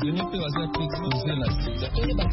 donné peut être exposé la sida.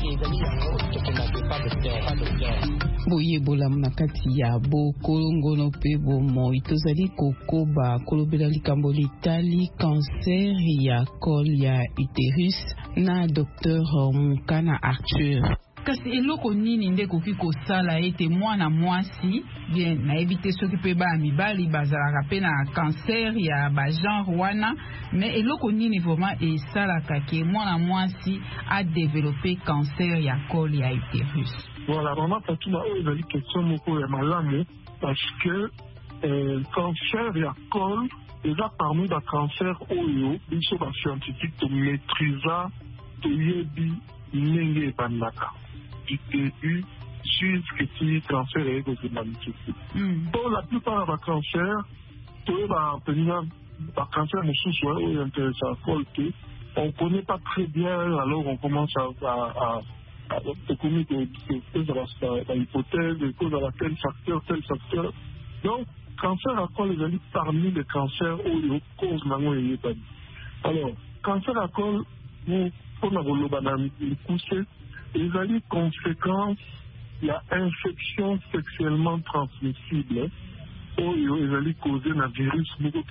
Boye bola mnakati ya bo kolongono pe bo moi tozali kokoba kolobela likambo litali cancer ya col ya utérus na docteur Mukana Arthur. Kasi eloko nini nde koki kosala ete mwana mwasi bien na ebite soki pe ba mibali bazalaka pe na cancer ya ba genre wana mais eloko nini vraiment esalaka ke mwana mwasi a développé cancer ya col ya utérus. Voilà, vraiment Fatima ezali question moko ya malamu parce que cancer ya col eza parmi ba cancer oyo biso ba scientifique to maîtrisa to yebi ndenge ebandaka du début jusqu'à ce que cancer est de manifester. Pour la plupart des cancers, tous les cancers sont intéressants. On ne connaît pas très bien, alors on commence à commettre l'hypothèse, de cause à tel facteur. Donc, cancer à col est parmi les cancers où il cause la. Alors, cancer à col, vous, comme le pousser, il y a des conséquences, il y a infection sexuellement transmissible, où il y a des causes d'un virus,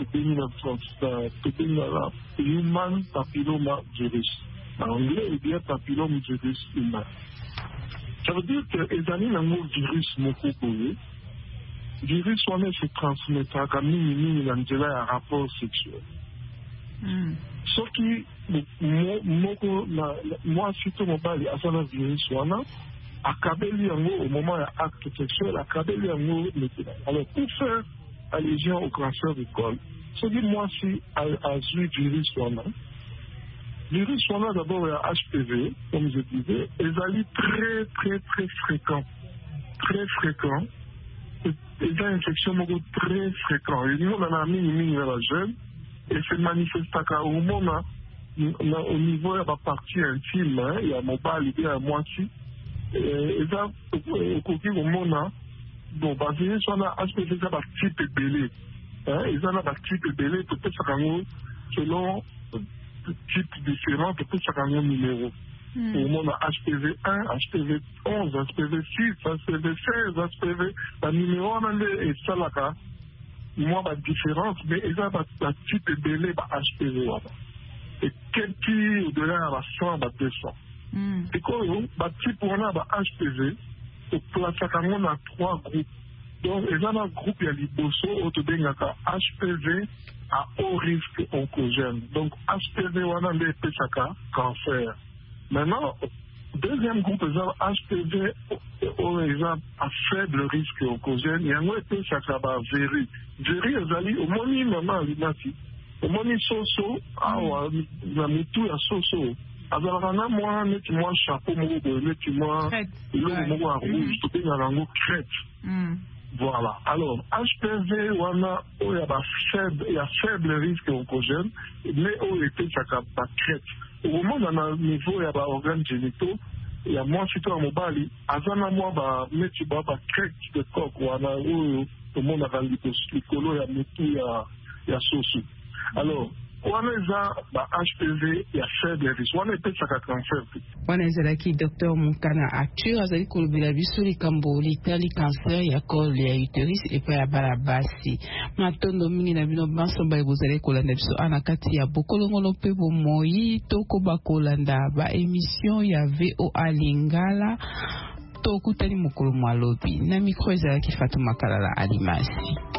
human papilloma virus. En anglais, il y a papilloma virus humain. Ça veut dire que les années, un virus Le virus, on se transmet à un rapport sexuel. Ce qui, moi, surtout mon père, à son virus, à Kabeli au moment de l'acte sexuel, à Kabeli alors, pour faire allusion au cancer du col, ce qui, moi, si, à ce virus, virus, d'abord, il y a HPV, comme je disais, et ils très, très, très fréquents. Très fréquents. Et des infections très fréquentes. Et nous, on a mis la jeune. Et se manifeste au moment au niveau de la partie intime, il y a mon bas, il y a moitié. Et ça, au moment, bon, basé sur la HPV, ça va type belé. Et ça va type belé, peut-être selon type différent, peut-être chaque numéro. Au moment HPV 1, HPV 11, HPV 6, HPV 16, HPV, le numéro, on est ça là. Moi, la différence, mais il y a un type de délai HPV. Et quel qui au-delà de 100 à 200. Et quand on a type HPV, on place à 3 groupes. Donc, il y a un groupe, il y a l'hyposo, HPV à haut risque oncogène. Donc, HPV, on a des cancer. Maintenant, deuxième groupe, HPV à faible risque oncogène, il y a un peu de véri. Véri, au moni, maman, au moni soso, la mitou à soso. Alors, moi, mettez-moi chapeau, mettez-moi le rouge, tout est dans le crête. Voilà. Alors, HPV, il y a faible risque oncogène, mais au était crête. Au moment où on a un niveau, il y a des organes génitaux. Il y a moins de temps à Mobali, Azana moi, mettre crête de coq, ou à tout le monde a l'icolo, il y a métou, il y a sosu. Alors, on a HPV, il y a faible risque. On a peut-être ça cancer. On a zalaki docteur Mukana Arthur, azali kolobela biso likambo litali cancer ya col ya utérus et pa ya balabasi. Matondo mingi na bino banso ba bozali kolanda biso ana kati ya bokolongono pe bo moi toko ba kolanda ba émission ya VOA Lingala tokutani mokolo mwalobi na micro ezalaki Fatuma Kalala Alimasi.